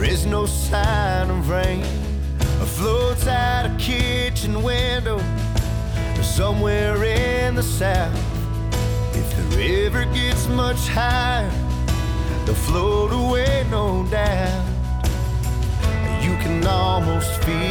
There's no sign of rain. Floats out a kitchen window somewhere in the south. If the river gets much higher, they'll float away, no doubt. You can almost feel